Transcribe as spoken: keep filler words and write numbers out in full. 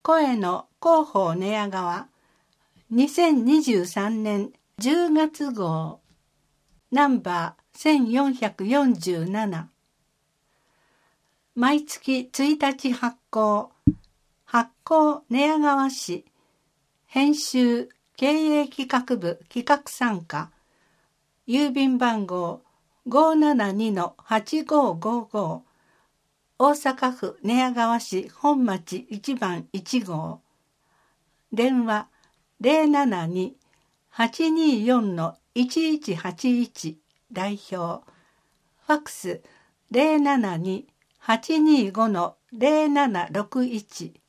声の広報寝屋川にせんにじゅうさんねんじゅうがつ号ナンバーせんよんひゃくよんじゅうなな。毎月ついたち発行、発行寝屋川市編集経営企画部企画参加、郵便番号 ごーななにのはちごーごーごー、大阪府寝屋川市本町いちばんいち号、電話 ゼロななに はちにーよんのいちいちはちいち、代表、ファックス ゼロななに はちにーごのゼロななろくいち、